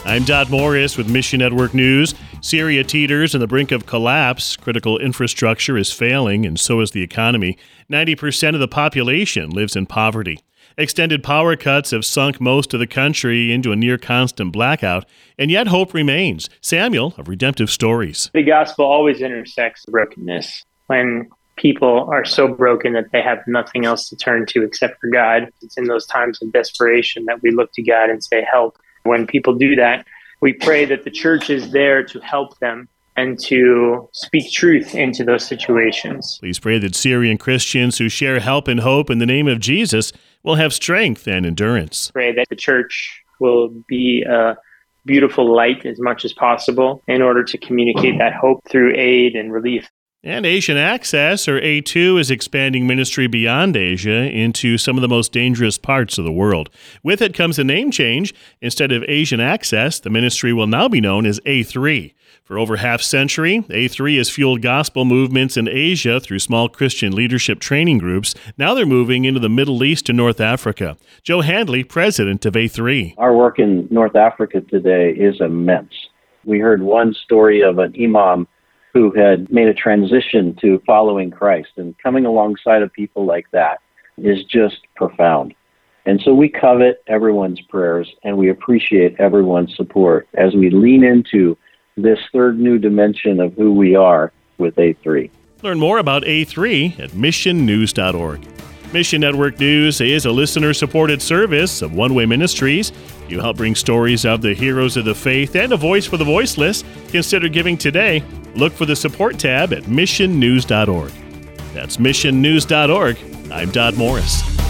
I'm Dot Morris with Mission Network News. Syria teeters on the brink of collapse. Critical infrastructure is failing, and so is the economy. 90% of the population lives in poverty. Extended power cuts have sunk most of the country into a near-constant blackout, and yet hope remains. Samuel of Redemptive Stories. The gospel always intersects brokenness. When people are so broken that they have nothing else to turn to except for God, it's in those times of desperation that we look to God and say, help. When people do that, we pray that the church is there to help them and to speak truth into those situations. Please pray that Syrian Christians who share help and hope in the name of Jesus will have strength and endurance. Pray that the church will be a beautiful light as much as possible in order to communicate that hope through aid and relief. And Asian Access, or A2, is expanding ministry beyond Asia into some of the most dangerous parts of the world. With it comes a name change. Instead of Asian Access, the ministry will now be known as A3. For over half-century, A3 has fueled gospel movements in Asia through small Christian leadership training groups. Now they're moving into the Middle East and North Africa. Joe Handley, president of A3. Our work in North Africa today is immense. We heard one story of an imam who had made a transition to following Christ, and coming alongside of people like that is just profound. And so we covet everyone's prayers, and we appreciate everyone's support as we lean into this third new dimension of who we are with A3. Learn more about A3 at missionnews.org. Mission Network News is a listener-supported service of One Way Ministries. You help bring stories of the heroes of the faith and a voice for the voiceless. Consider giving today. Look for the support tab at missionnews.org. That's missionnews.org. I'm Dot Morris.